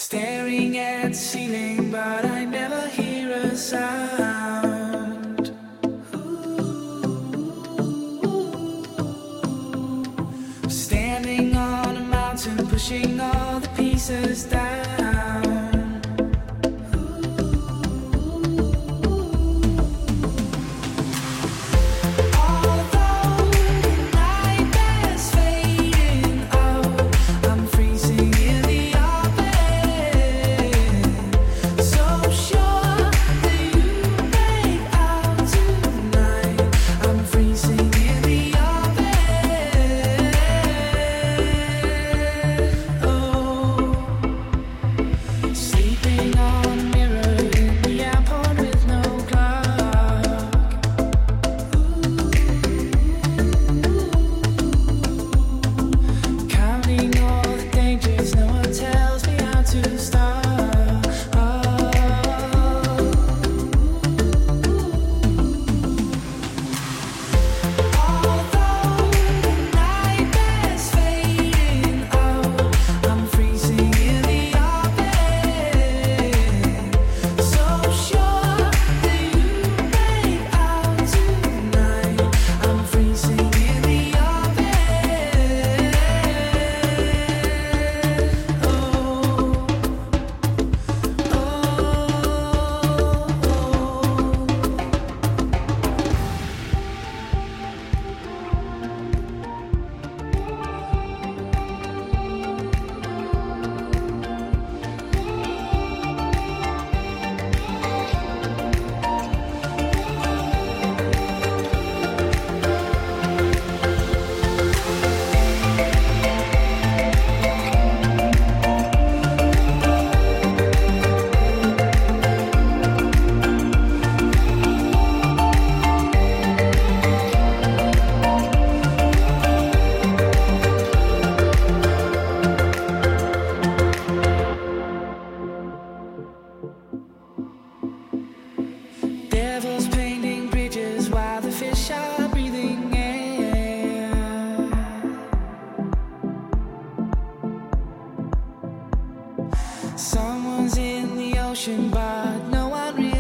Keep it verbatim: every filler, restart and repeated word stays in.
Staring at the ceiling, but I never hear a sound. Standing on a mountain, pushing all the pieces down. Devils painting bridges while the fish are breathing air. Someone's in the ocean, but no one really